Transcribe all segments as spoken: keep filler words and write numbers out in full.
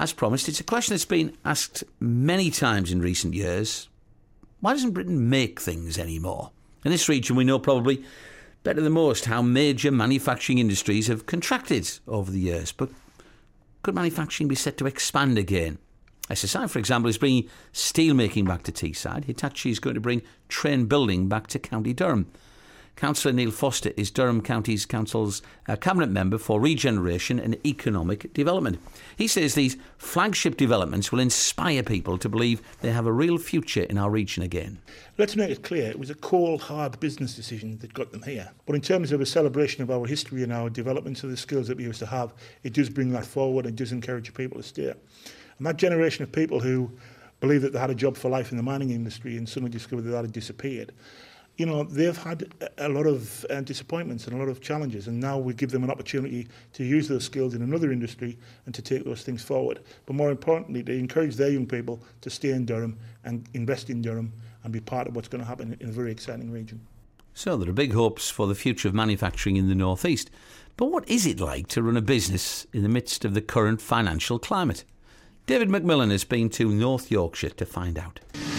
As promised, it's a question that's been asked many times in recent years. Why doesn't Britain make things anymore? In this region, we know probably better than most how major manufacturing industries have contracted over the years. But could manufacturing be set to expand again? S S I, for example, is bringing steel making back to Teesside. Hitachi is going to bring train building back to County Durham. Councillor Neil Foster is Durham County's Council's uh, Cabinet Member for Regeneration and Economic Development. He says these flagship developments will inspire people to believe they have a real future in our region again. Let's make it clear, it was a cold, hard business decision that got them here. But in terms of a celebration of our history and our developments of the skills that we used to have, it does bring that forward and does encourage people to stay. And that generation of people who believed that they had a job for life in the mining industry and suddenly discovered that that had disappeared, you know, they've had a lot of uh, disappointments and a lot of challenges, and now we give them an opportunity to use those skills in another industry and to take those things forward. But more importantly, to encourage their young people to stay in Durham and invest in Durham and be part of what's going to happen in a very exciting region. So there are big hopes for the future of manufacturing in the North East. But what is it like to run a business in the midst of the current financial climate? David McMillan has been to North Yorkshire to find out.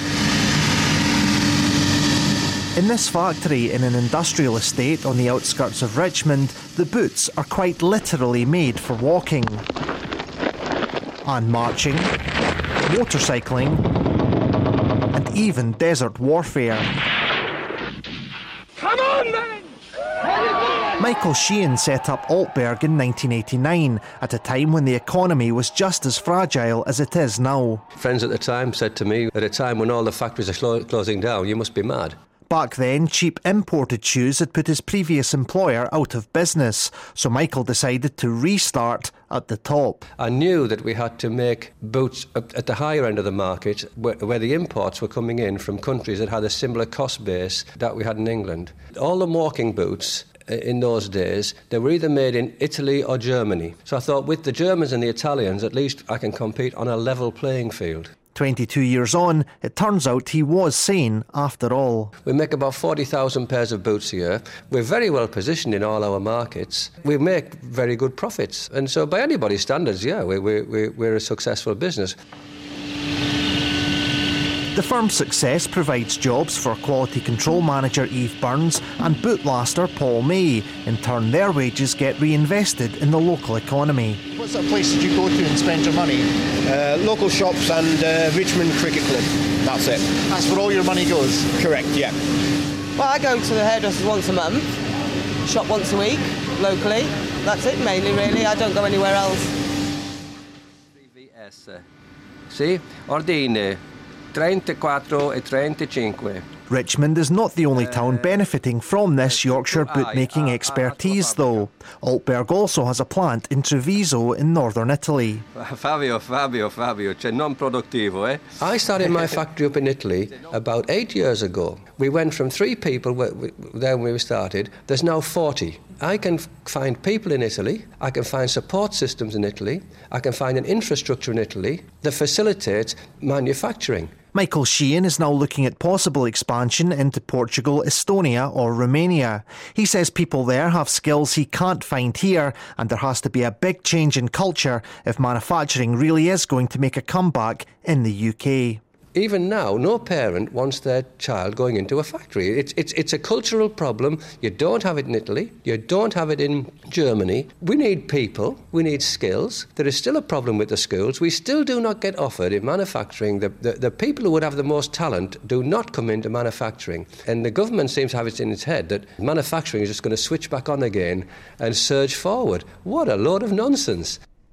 In this factory in an industrial estate on the outskirts of Richmond, the boots are quite literally made for walking and marching, motorcycling and even desert warfare. Come on then! Michael Sheehan set up Altberg in nineteen eighty-nine, at a time when the economy was just as fragile as it is now. Friends at the time said to me, at a time when all the factories are clo- closing down, you must be mad. Back then, cheap imported shoes had put his previous employer out of business, so Michael decided to restart at the top. I knew that we had to make boots at the higher end of the market, where, where the imports were coming in from countries that had a similar cost base that we had in England. All the walking boots in those days, they were either made in Italy or Germany. So I thought, with the Germans and the Italians, at least I can compete on a level playing field. twenty-two years on, it turns out he was sane after all. We make about forty thousand pairs of boots a year. We're very well positioned in all our markets. We make very good profits. And so by anybody's standards, yeah, we, we, we're a successful business. The firm's success provides jobs for quality control manager Eve Burns and bootlaster Paul May. In turn, their wages get reinvested in the local economy. What sort of place did you go to and spend your money? Uh, local shops and uh, Richmond Cricket Club. That's it. That's where all your money goes? Correct, yeah. Well, I go to the hairdressers once a month, shop once a week, locally. That's it, mainly, really. I don't go anywhere else. V S. Sì, ordine. trentaquattro e trentacinque. Richmond is not the only town benefiting from this Yorkshire bootmaking expertise, though. Altberg also has a plant in Treviso in northern Italy. Fabio, Fabio, Fabio, c'è non produttivo, eh? I started my factory up in Italy about eight years ago. We went from three people there when we started. There's now forty. I can find people in Italy, I can find support systems in Italy, I can find an infrastructure in Italy that facilitates manufacturing. Michael Sheehan is now looking at possible expansion into Portugal, Estonia or Romania. He says people there have skills he can't find here, and there has to be a big change in culture if manufacturing really is going to make a comeback in the U K. Even now, no parent wants their child going into a factory. It's, it's, it's a cultural problem. You don't have it in Italy. You don't have it in Germany. We need people. We need skills. There is still a problem with the schools. We still do not get offered in manufacturing. The, the, the people who would have the most talent do not come into manufacturing. And the government seems to have it in its head that manufacturing is just going to switch back on again and surge forward. What a load of nonsense.